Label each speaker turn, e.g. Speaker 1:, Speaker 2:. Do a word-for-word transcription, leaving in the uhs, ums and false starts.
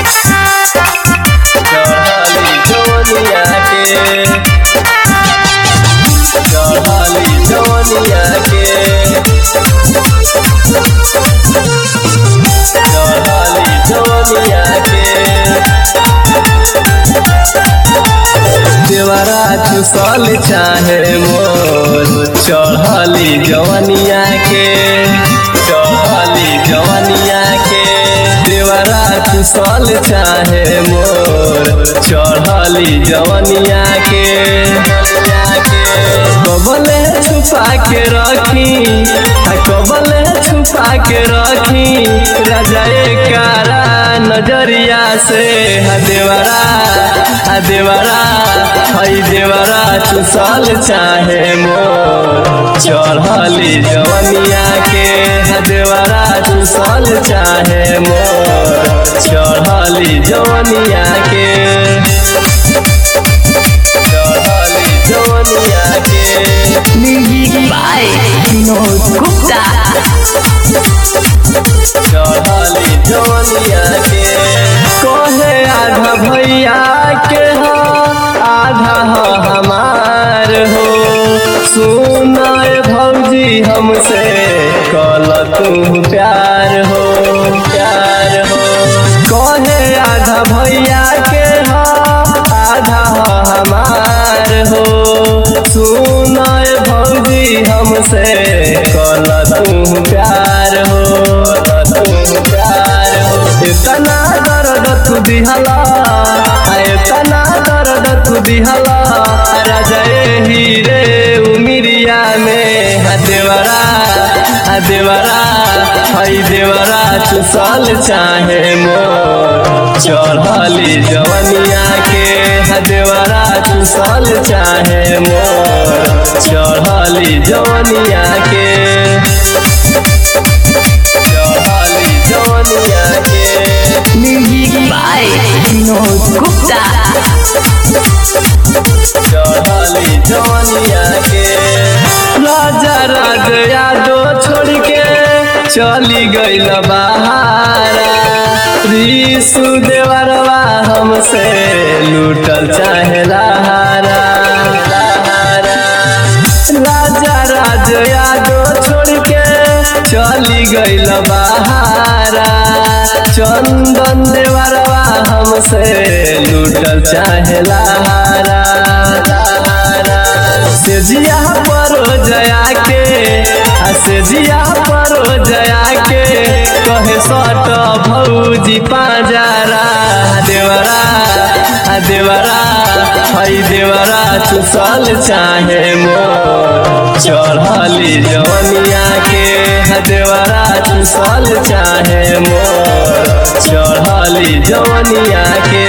Speaker 1: चढ़ली जवनिया के चढ़ली जवनिया के चढ़ली जवनिया के देवरा चुसल चाहे मोर चढ़ली जवनिया के चढ़ली जवनिया के देवरा चुसल चाहे मोर चढ़ली जवनिया के कबले छुपा के रखी कबले छुपा के रखी राजा कारा नजरिया से देवरा देवरा हई देवरा चुसल चाहे मोर चढ़ली जवनिया के देवरा चुसल चाहे मोर चढ़ली जवनिया के चढ़ली जवनिया के
Speaker 2: म्यूजिक बाय विनोद गुप्ता।
Speaker 1: चढ़ली जवनिया के कहे आधा भैया के हो आधा हो हमार हो सुनाए भौजी हमसे कल तू प्यार हो प्यार हो कहे आधा भैया के हो आधा हो हमार हो सुनाए भौजी हमसे कल तू प्यार हो तू प्यार हो इतना दर्द तू दिहला इतना दर्द तू दिहला राजा हीरे उमिरिया में देवरा देवरा हई देवरा चुसल चाहे मोर चढ़ली जवनिया के देवरा चुसल चाहे मोर चढ़ली जवनिया के चढ़ली जवनिया के
Speaker 2: म्यूजिक बाय विनोद गुप्ता।
Speaker 1: चढ़ली जवनिया के राजा राज यादो छोड़ के चली गईल बहारा ऋषु देवरवा हमसे लूटल चाहे लहारा राजा राज यादो छोड़ के चली गईल बहारा चंदन देवरवा हमसे लूटल चाहे लहारा से जिया परो जया के से जिया परो जया के कहे सट भौजी पाजारा देवरा देवरा हई देवरा चुसल चाहे मोर चढ़ली जवनिया के देवरा चुसल चाहे मोर चढ़ली जवनिया के